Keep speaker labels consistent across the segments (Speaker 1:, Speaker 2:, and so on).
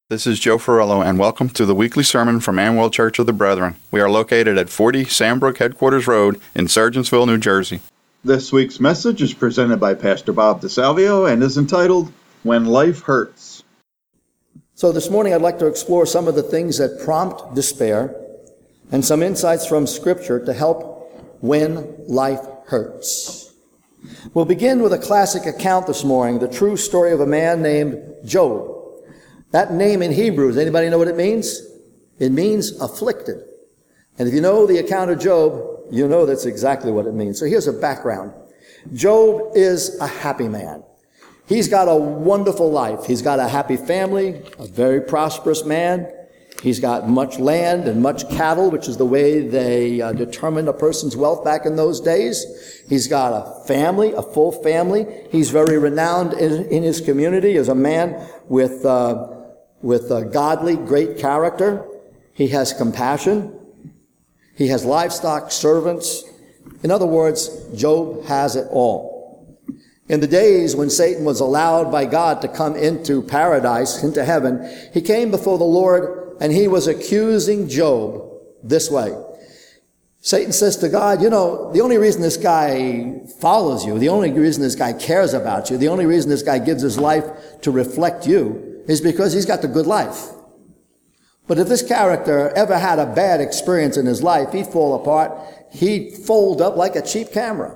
Speaker 1: This is Joe Ferrello, and welcome to the weekly sermon from Amwell Church of the Brethren. We are located at 40 Sandbrook Headquarters Road in Sargentsville, New Jersey.
Speaker 2: This week's message is presented by Pastor Bob DeSalvio and is entitled, When Life Hurts.
Speaker 3: So this morning I'd like to explore some of the things that prompt despair and some insights from Scripture to help when life hurts. We'll begin with a classic account this morning, the true story of a man named Job. That name in Hebrew, does anybody know what it means? It means afflicted. And if you know the account of Job, you know that's exactly what it means. So here's a background. Job is a happy man. He's got a wonderful life. He's got a happy family, a very prosperous man. He's got much land and much cattle, which is the way they determined a person's wealth back in those days. He's got a family, a full family. He's very renowned in his community as a man with a godly, great character. He has compassion. He has livestock, servants. In other words, Job has it all. In the days when Satan was allowed by God to come into paradise, into heaven, he came before the Lord and he was accusing Job this way. Satan says to God, you know, the only reason this guy follows you, the only reason this guy cares about you, the only reason this guy gives his life to reflect you is because he's got the good life. But if this character ever had a bad experience in his life, he'd fall apart. He'd fold up like a cheap camera.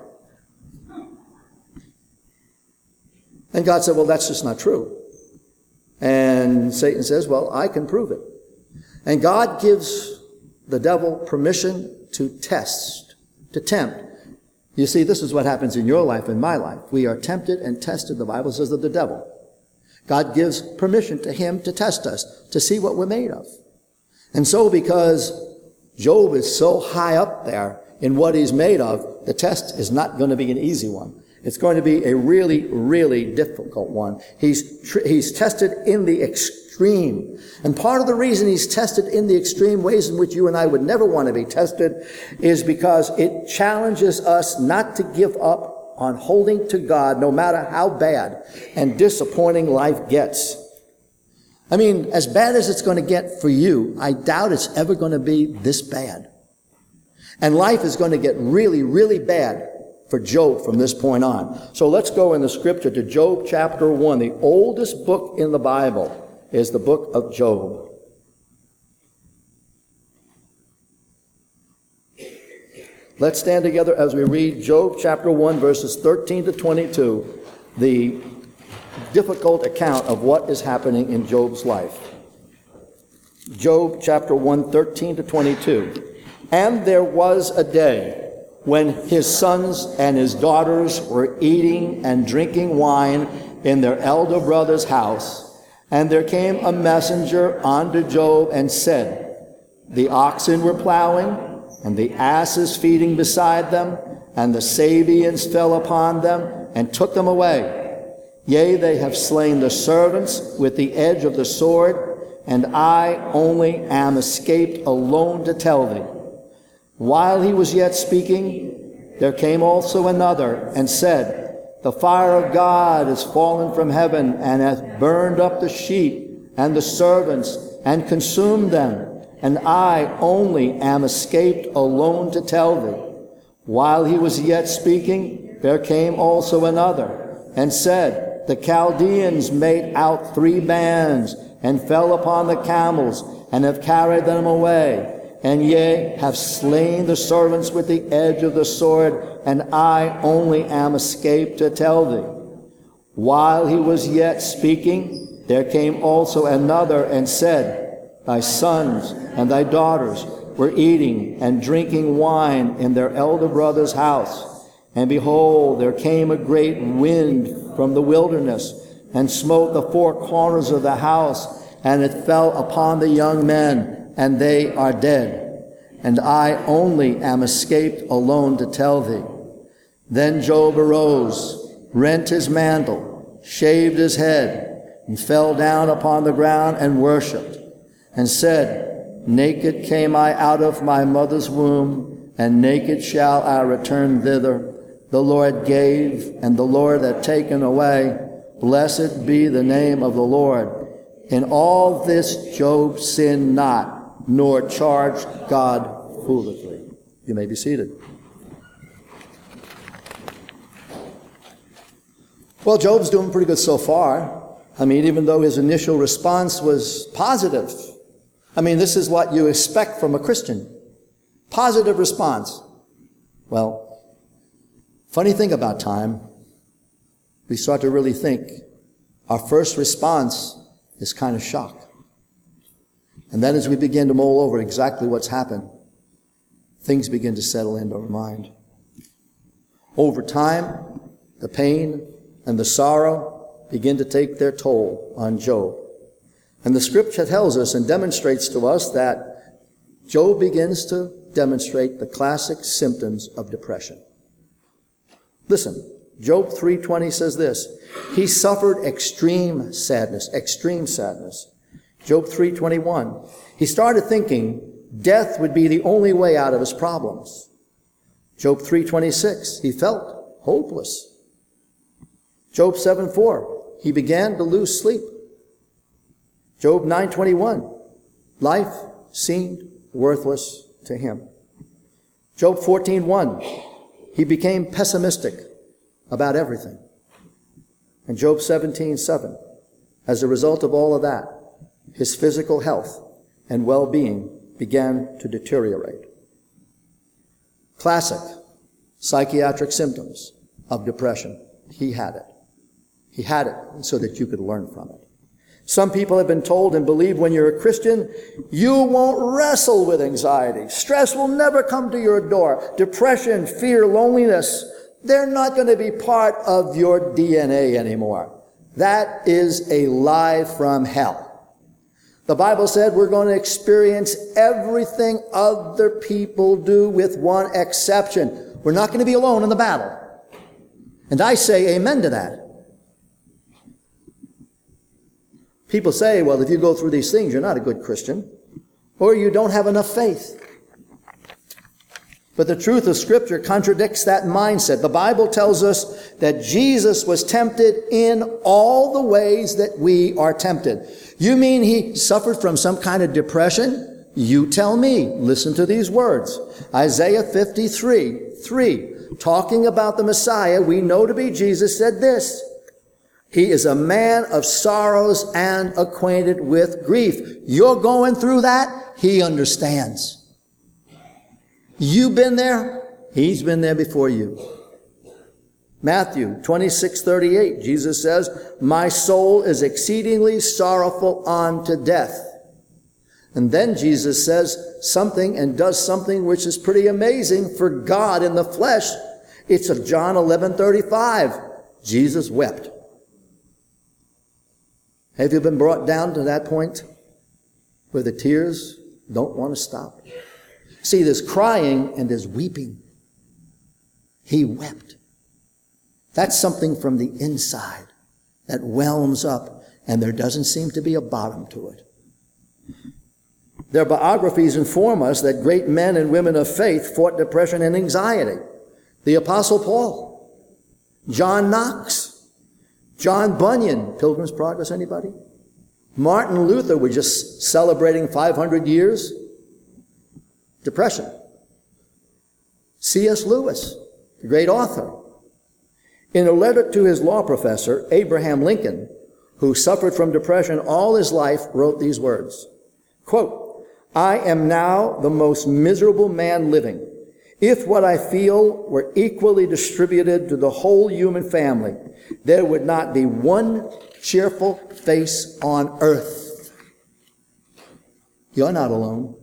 Speaker 3: And God said, well, that's just not true. And Satan says, well, I can prove it. And God gives the devil permission to test, to tempt. You see, this is what happens in your life and my life. We are tempted and tested, the Bible says, of the devil. God gives permission to him to test us, to see what we're made of. And so because Job is so high up there in what he's made of, the test is not going to be an easy one. It's going to be a really, really difficult one. He's tested in the extreme. And part of the reason he's tested in the extreme ways in which you and I would never want to be tested is because it challenges us not to give up on holding to God no matter how bad and disappointing life gets. I mean, as bad as it's going to get for you, I doubt it's ever going to be this bad. And life is going to get really, really bad for Job from this point on. So let's go in the Scripture to Job chapter 1. The oldest book in the Bible is the book of Job. Let's stand together as we read Job chapter 1, verses 13 to 22, the difficult account of what is happening in Job's life. Job chapter 1, 13 to 22. And there was a day when his sons and his daughters were eating and drinking wine in their elder brother's house, and there came a messenger unto Job and said, the oxen were plowing, and the asses feeding beside them, and the Sabeans fell upon them, and took them away. Yea, they have slain the servants with the edge of the sword, and I only am escaped alone to tell thee. While he was yet speaking, there came also another, and said, the fire of God is fallen from heaven, and hath burned up the sheep and the servants, and consumed them. And I only am escaped alone to tell thee. While he was yet speaking, there came also another, and said, the Chaldeans made out 3 bands, and fell upon the camels, and have carried them away. And yea, have slain the servants with the edge of the sword, and I only am escaped to tell thee. While he was yet speaking, there came also another, and said, thy sons and thy daughters were eating and drinking wine in their elder brother's house. And behold, there came a great wind from the wilderness, and smote the 4 corners of the house, and it fell upon the young men, and they are dead. And I only am escaped alone to tell thee. Then Job arose, rent his mantle, shaved his head, and fell down upon the ground and worshipped, and said, naked came I out of my mother's womb, and naked shall I return thither. The Lord gave, and the Lord hath taken away. Blessed be the name of the Lord. In all this Job sinned not, nor charged God foolishly. You may be seated. Well, Job's doing pretty good so far. I mean, even though his initial response was positive. I mean, this is what you expect from a Christian. Positive response. Well, funny thing about time, we start to really think our first response is kind of shock. And then as we begin to mull over exactly what's happened, things begin to settle into our mind. Over time, the pain and the sorrow begin to take their toll on Job. And the scripture tells us and demonstrates to us that Job begins to demonstrate the classic symptoms of depression. Listen, Job 3:20 says this, he suffered extreme sadness. Job 3:21, he started thinking death would be the only way out of his problems. Job 3:26, he felt hopeless. Job 7:4, he began to lose sleep. Job 9:21, life seemed worthless to him. Job 14:1, he became pessimistic about everything. And Job 17:7, as a result of all of that, his physical health and well-being began to deteriorate. Classic psychiatric symptoms of depression. He had it. He had it so that you could learn from it. Some people have been told and believe when you're a Christian, you won't wrestle with anxiety. Stress will never come to your door. Depression, fear, loneliness, they're not going to be part of your DNA anymore. That is a lie from hell. The Bible said we're going to experience everything other people do with one exception. We're not going to be alone in the battle. And I say amen to that. People say, well, if you go through these things, you're not a good Christian, or you don't have enough faith. But the truth of Scripture contradicts that mindset. The Bible tells us that Jesus was tempted in all the ways that we are tempted. You mean he suffered from some kind of depression? You tell me. Listen to these words. Isaiah 53:3, talking about the Messiah we know to be Jesus, said this, he is a man of sorrows and acquainted with grief. You're going through that? He understands. You've been there? He's been there before you. Matthew 26:38, Jesus says, my soul is exceedingly sorrowful unto death. And then Jesus says something and does something which is pretty amazing for God in the flesh. It's of John 11:35. Jesus wept. Have you been brought down to that point where the tears don't want to stop? See, there's crying and there's weeping. He wept. That's something from the inside that whelms up, and there doesn't seem to be a bottom to it. Their biographies inform us that great men and women of faith fought depression and anxiety. The Apostle Paul, John Knox, John Bunyan, Pilgrim's Progress, anybody? Martin Luther, we're just celebrating 500 years. Depression. C.S. Lewis, the great author. In a letter to his law professor, Abraham Lincoln, who suffered from depression all his life, wrote these words, quote, I am now the most miserable man living. If what I feel were equally distributed to the whole human family, there would not be one cheerful face on earth. You're not alone.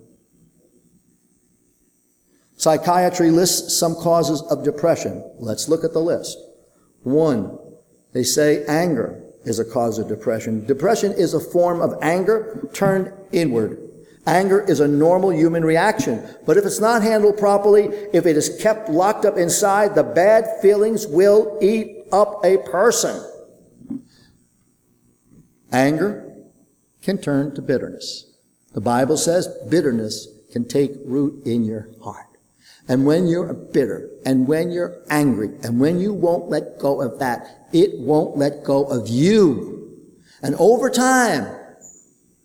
Speaker 3: Psychiatry lists some causes of depression. Let's look at the list. 1, they say anger is a cause of depression. Depression is a form of anger turned inward. Anger is a normal human reaction, but if it's not handled properly, if it is kept locked up inside, the bad feelings will eat up a person. Anger can turn to bitterness. The Bible says bitterness can take root in your heart. And when you're bitter, and when you're angry, and when you won't let go of that, it won't let go of you. And over time,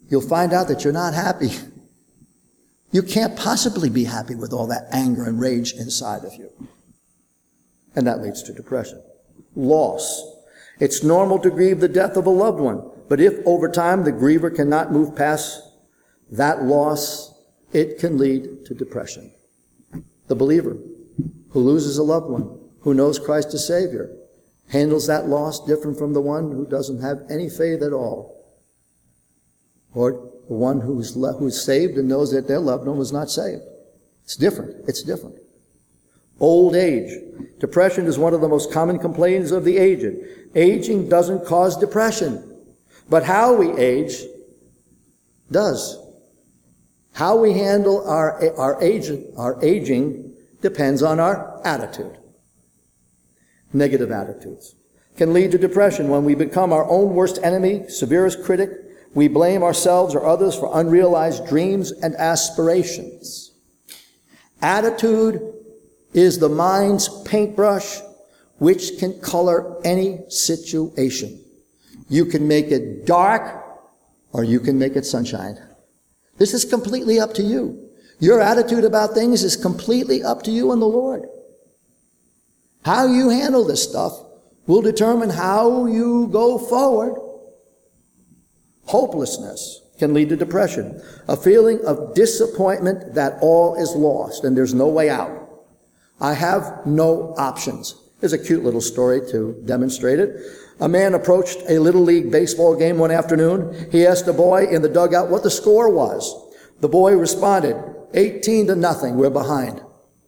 Speaker 3: you'll find out that you're not happy. You can't possibly be happy with all that anger and rage inside of you. And that leads to depression. Loss. It's normal to grieve the death of a loved one, but if over time the griever cannot move past that loss, it can lead to depression. The believer who loses a loved one, who knows Christ as Savior, handles that loss different from the one who doesn't have any faith at all. Or the one who's saved and knows that their loved one was not saved. It's different. It's different. Old age. Depression is one of the most common complaints of the aged. Aging doesn't cause depression, but how we age does. How we handle our aging depends on our attitude. Negative attitudes can lead to depression when we become our own worst enemy, severest critic. We blame ourselves or others for unrealized dreams and aspirations. Attitude is the mind's paintbrush which can color any situation. You can make it dark or you can make it sunshine. This is completely up to you. Your attitude about things is completely up to you and the Lord. How you handle this stuff will determine how you go forward. Hopelessness can lead to depression, a feeling of disappointment that all is lost and there's no way out. I have no options. Here's a cute little story to demonstrate it. A man approached a Little League baseball game one afternoon. He asked a boy in the dugout what the score was. The boy responded, 18-0, we're behind.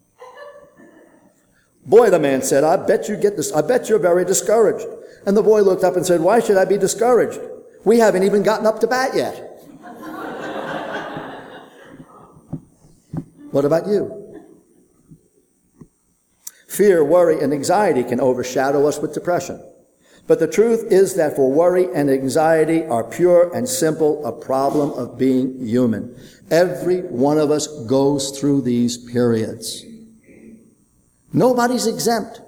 Speaker 3: Boy, the man said, I bet you're very discouraged. And the boy looked up and said, why should I be discouraged? We haven't even gotten up to bat yet. What about you? Fear, worry, and anxiety can overshadow us with depression. But the truth is that for worry and anxiety are pure and simple a problem of being human. Every one of us goes through these periods. Nobody's exempt.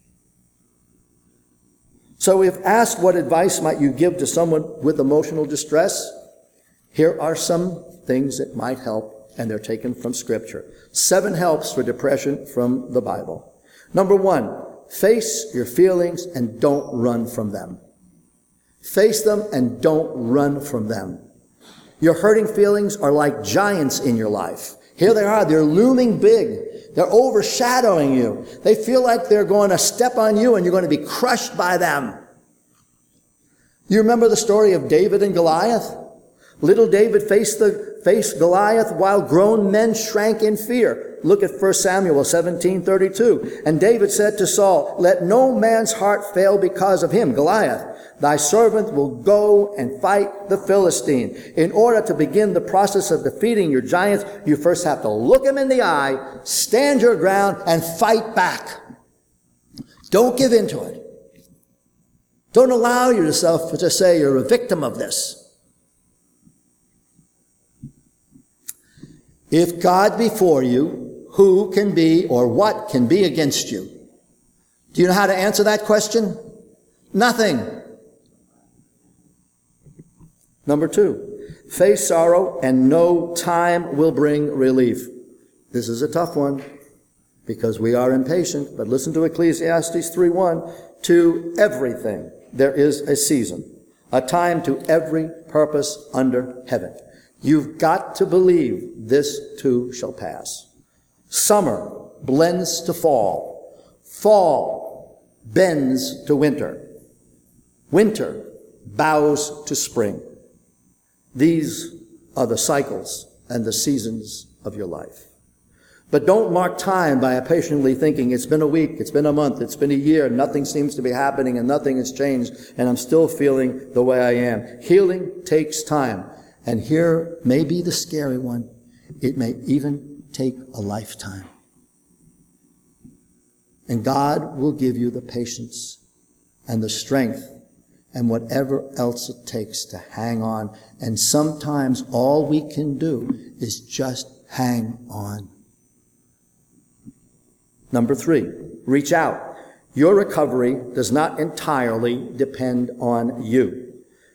Speaker 3: So if asked what advice might you give to someone with emotional distress, here are some things that might help, and they're taken from Scripture. 7 helps for depression from the Bible. Number 1, face your feelings and don't run from them. Face them and don't run from them. Your hurting feelings are like giants in your life. Here they are, they're looming big. They're overshadowing you. They feel like they're going to step on you and you're going to be crushed by them. You remember the story of David and Goliath? Little David faced Goliath while grown men shrank in fear. Look at 1 Samuel 17:32. And David said to Saul, let no man's heart fail because of him, Goliath. Thy servant will go and fight the Philistine. In order to begin the process of defeating your giants, you first have to look him in the eye, stand your ground, and fight back. Don't give in to it. Don't allow yourself to say you're a victim of this. If God be for you, who can be or what can be against you? Do you know how to answer that question? Nothing. Number 2, face sorrow and know time will bring relief. This is a tough one because we are impatient, but listen to Ecclesiastes 3:1. To everything there is a season, a time to every purpose under heaven. You've got to believe this too shall pass. Summer blends to fall. Fall bends to winter. Winter bows to spring. These are the cycles and the seasons of your life. But don't mark time by impatiently thinking it's been a week, it's been a month, it's been a year, nothing seems to be happening and nothing has changed and I'm still feeling the way I am. Healing takes time. And here may be the scary one. It may even take a lifetime. And God will give you the patience and the strength and whatever else it takes to hang on. And sometimes all we can do is just hang on. Number 3, reach out. Your recovery does not entirely depend on you.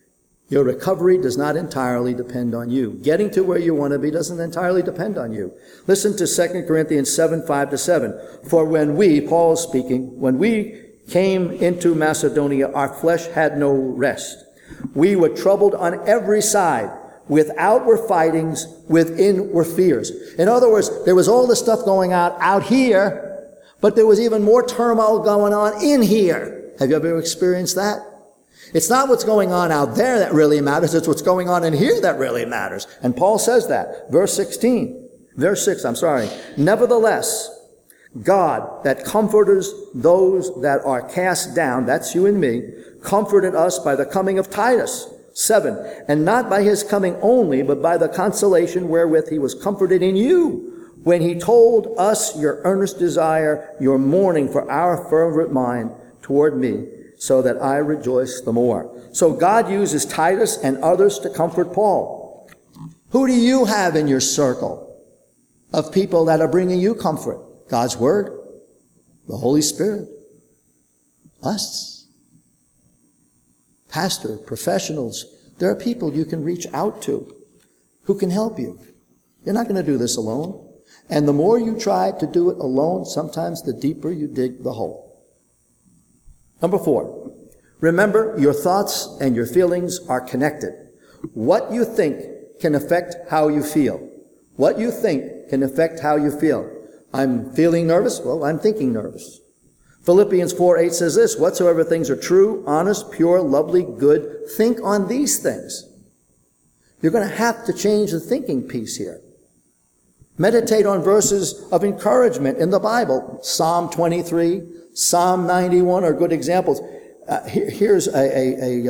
Speaker 3: Your recovery does not entirely depend on you. Getting to where you want to be doesn't entirely depend on you. Listen to 2 Corinthians 7, 5-7. For when we, Paul is speaking, when we came into Macedonia, our flesh had no rest. We were troubled on every side. Without were fightings, within were fears. In other words, there was all this stuff going on out here, but there was even more turmoil going on in here. Have you ever experienced that? It's not what's going on out there that really matters. It's what's going on in here that really matters. And Paul says that. Verse 6, Nevertheless, God, that comforters those that are cast down, that's you and me, comforted us by the coming of Titus. 7, and not by his coming only, but by the consolation wherewith he was comforted in you, when he told us your earnest desire, your mourning for our fervent mind toward me, so that I rejoice the more. So God uses Titus and others to comfort Paul. Who do you have in your circle of people that are bringing you comfort? God's Word, the Holy Spirit, us, pastor, professionals. There are people you can reach out to who can help you. You're not going to do this alone. And the more you try to do it alone, sometimes the deeper you dig the hole. Number 4, remember your thoughts and your feelings are connected. What you think can affect how you feel. What you think can affect how you feel. I'm feeling nervous. Well, I'm thinking nervous. Philippians 4:8 says this, whatsoever things are true, honest, pure, lovely, good, think on these things. You're going to have to change the thinking piece here. Meditate on verses of encouragement in the Bible. Psalm 23, Psalm 91 are good examples. Here's I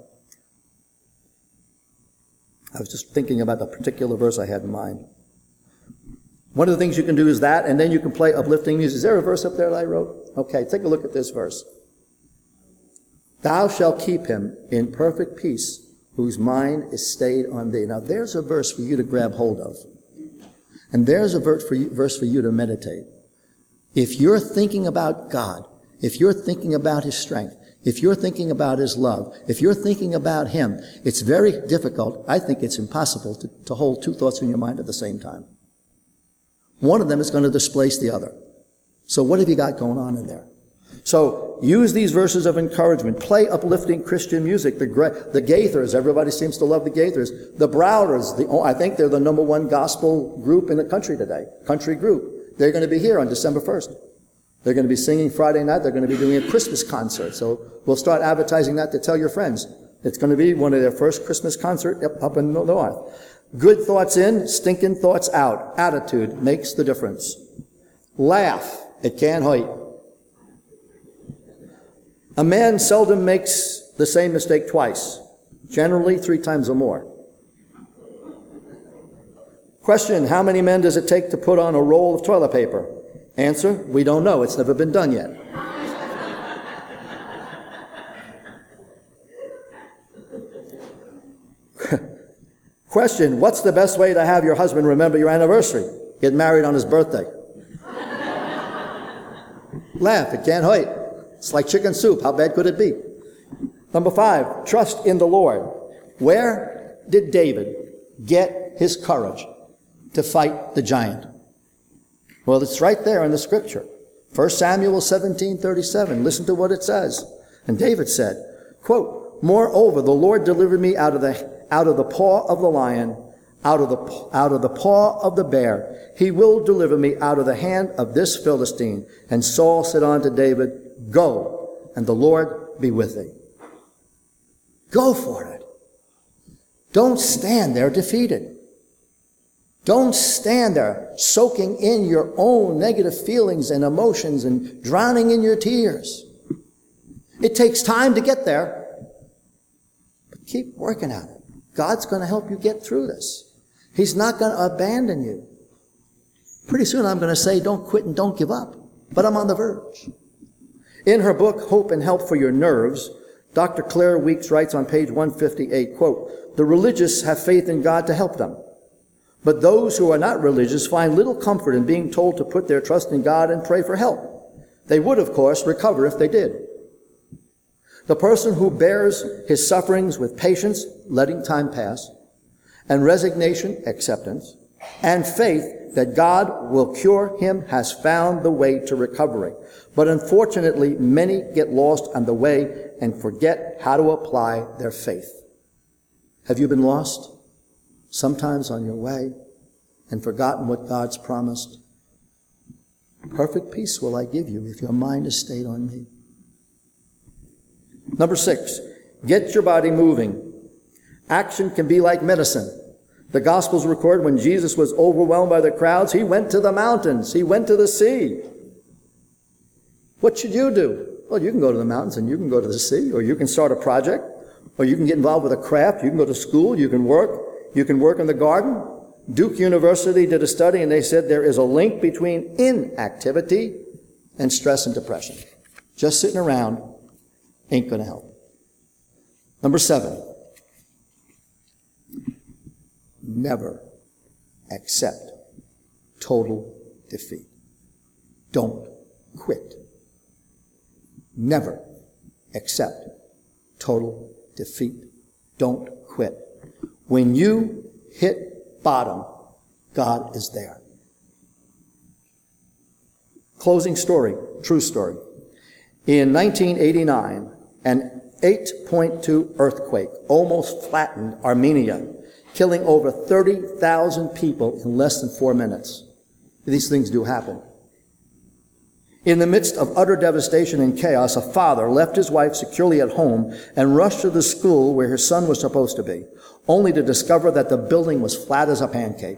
Speaker 3: was just thinking about the particular verse I had in mind. One of the things you can do is that, and then you can play uplifting music. Is there a verse up there that I wrote? Okay, take a look at this verse. Thou shalt keep him in perfect peace, whose mind is stayed on thee. Now there's a verse for you to grab hold of. And there's a verse for you to meditate. If you're thinking about God, if you're thinking about his strength, if you're thinking about his love, if you're thinking about him, it's very difficult, I think it's impossible to hold two thoughts in your mind at the same time. One of them is going to displace the other. So what have you got going on in there? So use these verses of encouragement. Play uplifting Christian music. The Gaithers, everybody seems to love the Gaithers. The Browders, I think they're the number one gospel group in the country today. Country group. They're going to be here on December 1st. They're going to be singing Friday night. They're going to be doing a Christmas concert. So we'll start advertising that to tell your friends. It's going to be one of their first Christmas concerts up in the north. Good thoughts in, stinking thoughts out. Attitude makes the difference. Laugh. It can't hurt. A man seldom makes the same mistake twice. Generally 3 times or more. Question, how many men does it take to put on a roll of toilet paper? Answer, we don't know. It's never been done yet. Question, what's the best way to have your husband remember your anniversary? Get married on his birthday. Laugh, it can't hurt. It's like chicken soup. How bad could it be? Number 5, trust in the Lord. Where did David get his courage to fight the giant? Well, it's right there in the scripture. 1 Samuel 17:37. Listen to what it says. And David said, quote, moreover, the Lord delivered me out of the paw of the lion, out of the paw of the bear. He will deliver me out of the hand of this Philistine. And Saul said unto David, go, and the Lord be with thee. Go for it. Don't stand there defeated. Don't stand there soaking in your own negative feelings and emotions and drowning in your tears. It takes time to get there, but keep working at it. God's going to help you get through this. He's not going to abandon you. Pretty soon I'm going to say, don't quit and don't give up, but I'm on the verge. In her book, Hope and Help for Your Nerves, Dr. Claire Weeks writes on page 158, quote, the religious have faith in God to help them. But those who are not religious find little comfort in being told to put their trust in God and pray for help. They would, of course, recover if they did. The person who bears his sufferings with patience, letting time pass, and resignation, acceptance, and faith that God will cure him has found the way to recovery. But unfortunately, many get lost on the way and forget how to apply their faith. Have you been lost sometimes on your way and forgotten what God's promised? Perfect peace will I give you if your mind is stayed on me. Number 6, get your body moving. Action can be like medicine. The Gospels record when Jesus was overwhelmed by the crowds, he went to the mountains, he went to the sea. What should you do? Well, you can go to the mountains and you can go to the sea, or you can start a project, or you can get involved with a craft, you can go to school, you can work in the garden. Duke University did a study and they said there is a link between inactivity and stress and depression. Just sitting around ain't going to help. Number 7, never accept total defeat. Don't quit. Never accept total defeat. Don't quit. When you hit bottom, God is there. Closing story, true story. In 1989, an 8.2 earthquake almost flattened Armenia, killing over 30,000 people in less than 4 minutes. These things do happen. In the midst of utter devastation and chaos, a father left his wife securely at home and rushed to the school where his son was supposed to be, only to discover that the building was flat as a pancake.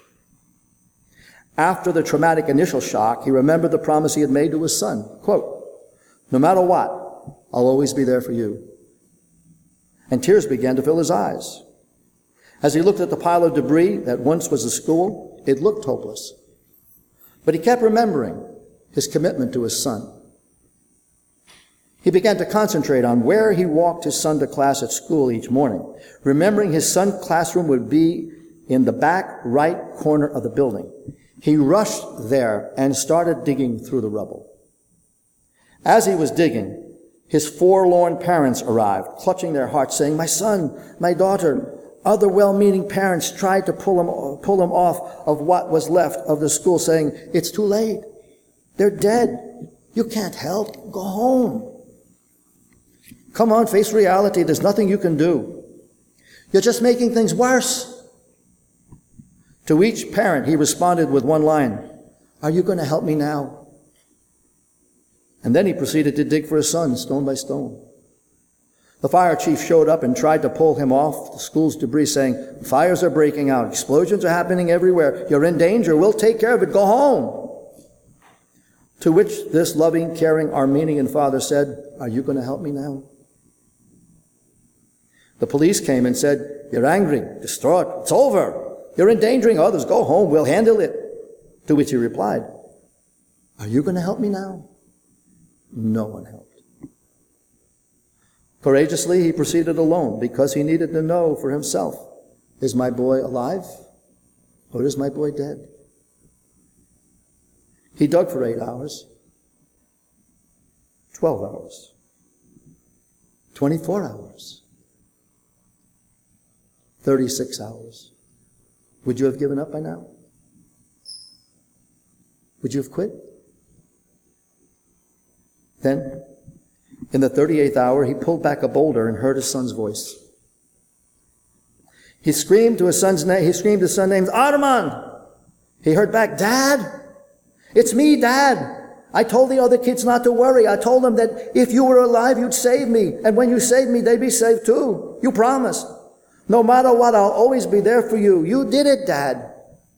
Speaker 3: After the traumatic initial shock, he remembered the promise he had made to his son. Quote, "No matter what, I'll always be there for you." And tears began to fill his eyes. As he looked at the pile of debris that once was the school, it looked hopeless. But he kept remembering his commitment to his son. He began to concentrate on where he walked his son to class at school each morning, remembering his son's classroom would be in the back right corner of the building. He rushed there and started digging through the rubble. As he was digging, his forlorn parents arrived, clutching their hearts, saying, "My son, my daughter." Other well-meaning parents tried to pull him off of what was left of the school, saying, "It's too late. They're dead. You can't help. Go home. Come on, face reality. There's nothing you can do. You're just making things worse." To each parent, he responded with one line, "Are you going to help me now?" And then he proceeded to dig for his son, stone by stone. The fire chief showed up and tried to pull him off the school's debris, saying, "Fires are breaking out. Explosions are happening everywhere. You're in danger. We'll take care of it. Go home." To which this loving, caring Armenian father said, "Are you going to help me now?" The police came and said, "You're angry, distraught. It's over. You're endangering others. Go home. We'll handle it." To which he replied, "Are you going to help me now?" No one helped. Courageously, he proceeded alone because he needed to know for himself, is my boy alive or is my boy dead? He dug for 8 hours, 12 hours, 24 hours, 36 hours. Would you have given up by now? Would you have quit? Then, in the 38th hour, he pulled back a boulder and heard his son's voice. He screamed to his son's name. He screamed his son's name, "Arman!" He heard back, "Dad, it's me, Dad. I told the other kids not to worry. I told them that if you were alive, you'd save me. And when you saved me, they'd be saved too. You promised. No matter what, I'll always be there for you. You did it, Dad."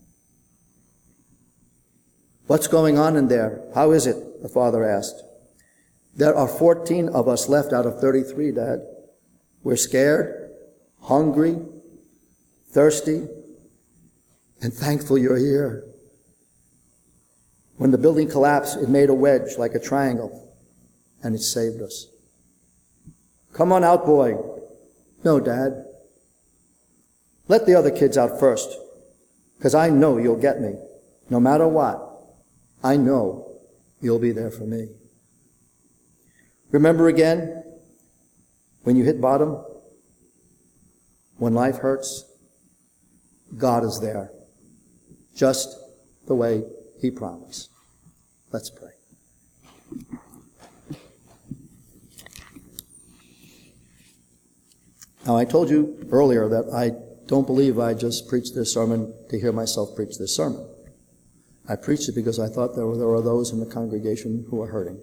Speaker 3: "What's going on in there? How is it?" the father asked. "There are 14 of us left out of 33, Dad. We're scared, hungry, thirsty, and thankful you're here. When the building collapsed, it made a wedge like a triangle, and it saved us." "Come on out, boy." "No, Dad. Let the other kids out first, because I know you'll get me. No matter what, I know you'll be there for me." Remember again, When you hit bottom, when life hurts, God is there, just the way He promised. Let's pray. Now, I told you earlier that I don't believe I just preached this sermon to hear myself preach this sermon. I preached it because I thought there were those in the congregation who were hurting.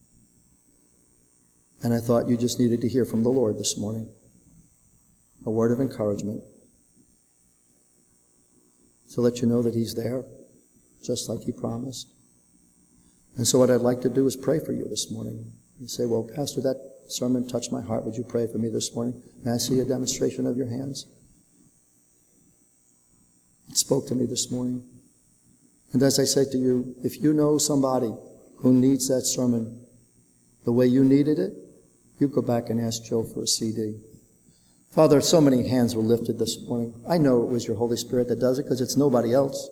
Speaker 3: And I thought you just needed to hear from the Lord this morning. A word of encouragement. To let you know that He's there, just like He promised. And so what I'd like to do is pray for you this morning. You say, well, Pastor, that sermon touched my heart. Would you pray for me this morning? May I see a demonstration of your hands? It spoke to me this morning. And as I said to you, if you know somebody who needs that sermon the way you needed it, you go back and ask Joe for a CD. Father, so many hands were lifted this morning. I know it was your Holy Spirit that does it because it's nobody else.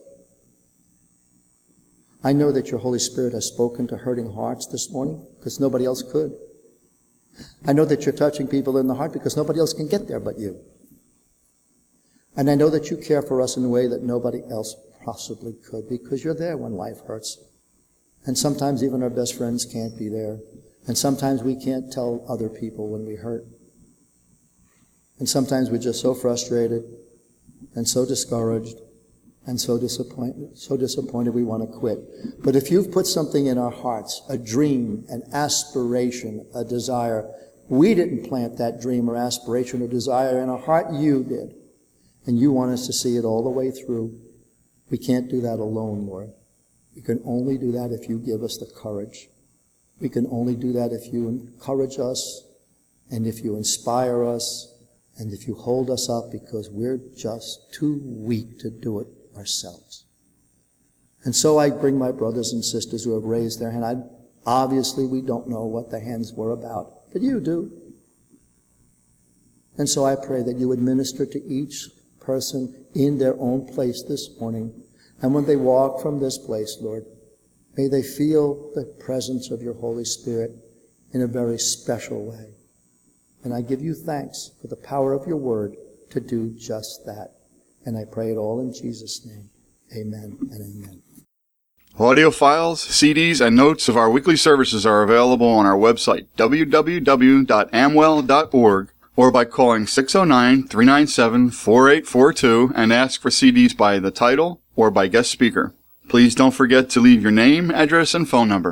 Speaker 3: I know that your Holy Spirit has spoken to hurting hearts this morning because nobody else could. I know that you're touching people in the heart because nobody else can get there but you. And I know that you care for us in a way that nobody else possibly could because you're there when life hurts. And sometimes even our best friends can't be there. And sometimes we can't tell other people when we hurt. And sometimes we're just so frustrated and so discouraged and so disappointed we want to quit. But if you've put something in our hearts, a dream, an aspiration, a desire, we didn't plant that dream or aspiration or desire in our heart, you did. And you want us to see it all the way through. We can't do that alone, Lord. We can only do that if you give us the courage. We can only do that if you encourage us and if you inspire us and if you hold us up because we're just too weak to do it ourselves. And so I bring my brothers and sisters who have raised their hand. Obviously, we don't know what the hands were about, but you do. And so I pray that you would minister to each person in their own place this morning. And when they walk from this place, Lord, may they feel the presence of your Holy Spirit in a very special way. And I give you thanks for the power of your word to do just that. And I pray it all in Jesus' name. Amen and amen.
Speaker 1: Audio files, CDs, and notes of our weekly services are available on our website, www.amwell.org, or by calling 609-397-4842 and ask for CDs by the title or by guest speaker. Please don't forget to leave your name, address, and phone number.